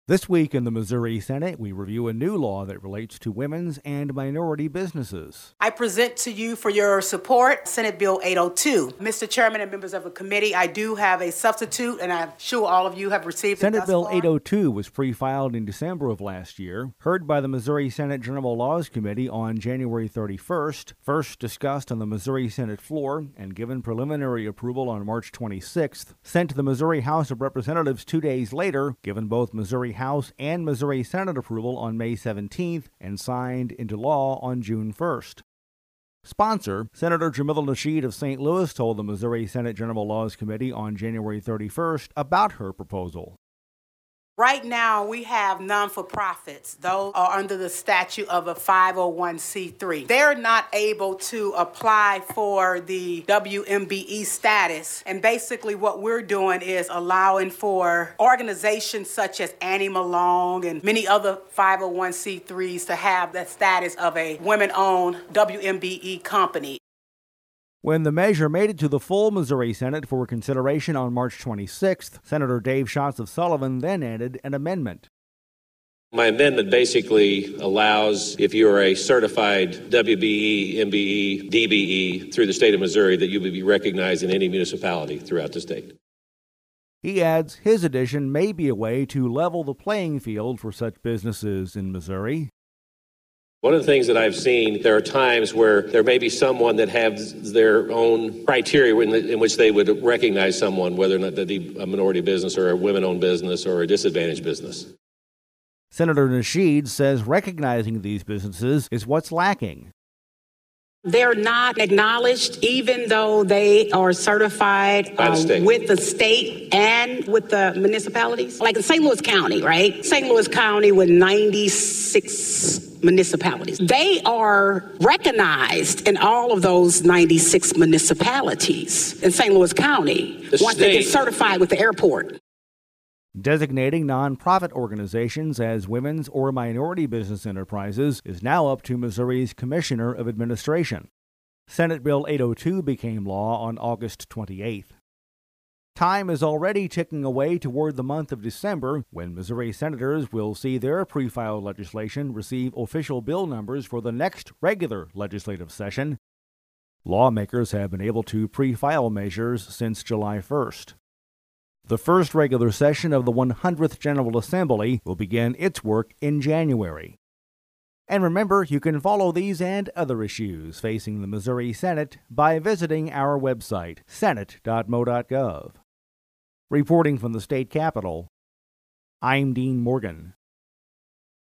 This week in the Missouri Senate, we review a new law that relates to women's and minority businesses. I present to you for your support Senate Bill 802. Mr. Chairman and members of the committee, I do have a substitute, and I'm sure all of you have received it. Senate Bill 802 was pre-filed in December of last year, heard by the Missouri Senate General Laws Committee on January 31st, first discussed on the Missouri Senate floor, and given preliminary approval on March 26th, sent to the Missouri House of Representatives 2 days later, given both Missouri House and Missouri Senate approval on May 17th, and signed into law on June 1st. Sponsor, Senator Jamila Nasheed of St. Louis told the Missouri Senate General Laws Committee on January 31st about her proposal. Right now, we have non-for-profits. Those are under the statute of a 501c3. They're not able to apply for the WMBE status. And basically what we're doing is allowing for organizations such as Annie Malone and many other 501c3s to have that status of a women-owned WMBE company. When the measure made it to the full Missouri Senate for consideration on March 26th, Senator Dave Schatz of Sullivan then added an amendment. My amendment basically allows, if you are a certified WBE, MBE, DBE through the state of Missouri, that you would be recognized in any municipality throughout the state. He adds his addition may be a way to level the playing field for such businesses in Missouri. One of the things that I've seen, there are times where there may be someone that has their own criteria in which they would recognize someone, whether or not they're a minority business or a women-owned business or a disadvantaged business. Senator Nasheed says recognizing these businesses is what's lacking. They're not acknowledged, even though they are certified with the state and with the municipalities. Like in St. Louis County, right? St. Louis County with 96 municipalities. They are recognized in all of those 96 municipalities in St. Louis County once they get certified with the airport. Designating nonprofit organizations as women's or minority business enterprises is now up to Missouri's Commissioner of Administration. Senate Bill 802 became law on August 28th. Time is already ticking away toward the month of December, when Missouri senators will see their pre-filed legislation receive official bill numbers for the next regular legislative session. Lawmakers have been able to pre-file measures since July 1st. The first regular session of the 100th General Assembly will begin its work in January. And remember, you can follow these and other issues facing the Missouri Senate by visiting our website, senate.mo.gov. Reporting from the state capitol, I'm Dean Morgan.